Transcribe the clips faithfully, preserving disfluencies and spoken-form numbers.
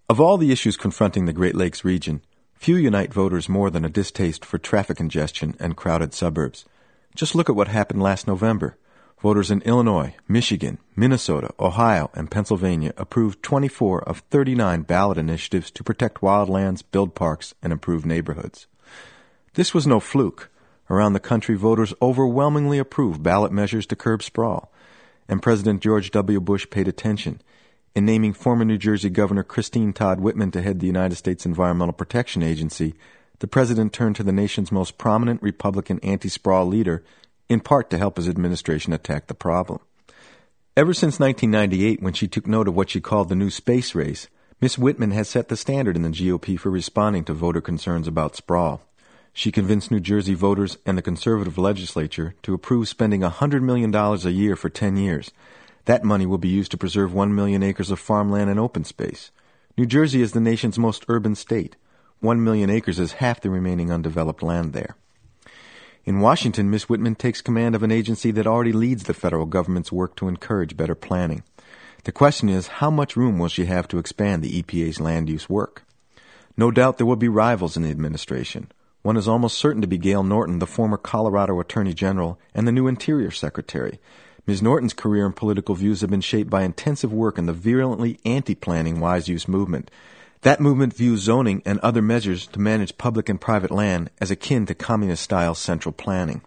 Of all the issues confronting the Great Lakes region, few unite voters more than a distaste for traffic congestion and crowded suburbs. Just look at what happened last November. Voters in Illinois, Michigan, Minnesota, Ohio, and Pennsylvania approved twenty-four of thirty-nine ballot initiatives to protect wildlands, build parks, and improve neighborhoods. This was no fluke. Around the country, voters overwhelmingly approved ballot measures to curb sprawl, and President George W. Bush paid attention. In naming former New Jersey Governor Christine Todd Whitman to head the United States Environmental Protection Agency, the president turned to the nation's most prominent Republican anti-sprawl leader, in part to help his administration attack the problem. Ever since nineteen ninety-eight, when she took note of what she called the new space race, Miss Whitman has set the standard in the G O P for responding to voter concerns about sprawl. She convinced New Jersey voters and the conservative legislature to approve spending one hundred million dollars a year for ten years. That money will be used to preserve one million acres of farmland and open space. New Jersey is the nation's most urban state. One million acres is half the remaining undeveloped land there. In Washington, Miss Whitman takes command of an agency that already leads the federal government's work to encourage better planning. The question is, how much room will she have to expand the E P A's land use work? No doubt there will be rivals in the administration. One is almost certain to be Gail Norton, the former Colorado Attorney General and the new Interior Secretary. Miz Norton's career and political views have been shaped by intensive work in the virulently anti-planning wise use movement. That movement views zoning and other measures to manage public and private land as akin to communist-style central planning.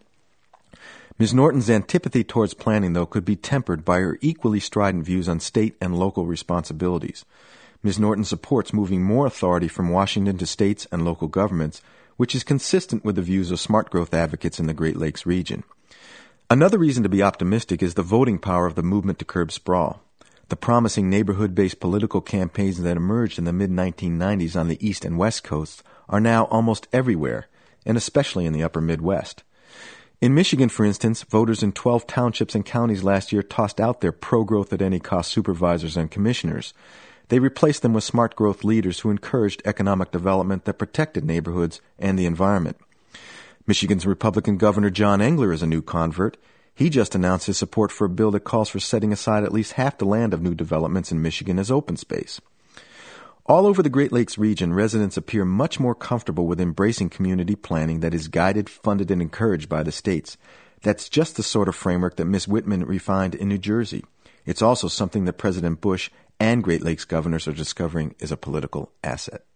Miz Norton's antipathy towards planning, though, could be tempered by her equally strident views on state and local responsibilities. Miz Norton supports moving more authority from Washington to states and local governments, which is consistent with the views of smart growth advocates in the Great Lakes region. Another reason to be optimistic is the voting power of the movement to curb sprawl. The promising neighborhood-based political campaigns that emerged in the mid nineteen nineties on the East and West Coasts are now almost everywhere, and especially in the upper Midwest. In Michigan, for instance, voters in twelve townships and counties last year tossed out their pro-growth-at-any-cost supervisors and commissioners. They replaced them with smart growth leaders who encouraged economic development that protected neighborhoods and the environment. Michigan's Republican Governor John Engler is a new convert. He just announced his support for a bill that calls for setting aside at least half the land of new developments in Michigan as open space. All over the Great Lakes region, residents appear much more comfortable with embracing community planning that is guided, funded, and encouraged by the states. That's just the sort of framework that Miz Whitman refined in New Jersey. It's also something that President Bush and Great Lakes governors are discovering is a political asset.